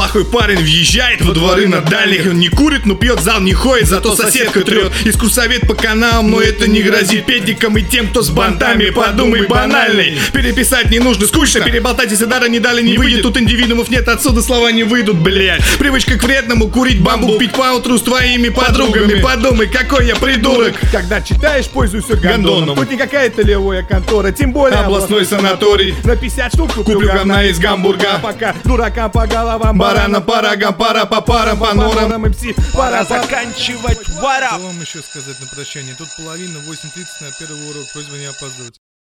плохой парень въезжает во дворы на дальних. Он не курит, но пьет, в зал не ходит, зато соседка трет. Искусствовед по каналам, но это не грозит педикам и тем, кто с бантами. Подумай, банальный. Переписать не нужно, скучно. Переболтать, если дара не дали, не выйдет. Тут индивидуумов нет, отсюда слова не выйдут, блядь. Привычка к вредному, курить бамбук, пить по утру с твоими подругами. Подумай, какой я придурок. Когда читаешь, пользуйся гондоном. Тут не какая-то левая контора, тем более областной санаторий. На 50 штук куплю говна из Гамбурга. Пока дуракам по головам, баранам по рогам, пара по парам, по норам. Пора заканчивать. Что вам еще сказать на прощание? Тут половина, 8:30 на первый урок, просьба не опаздывать.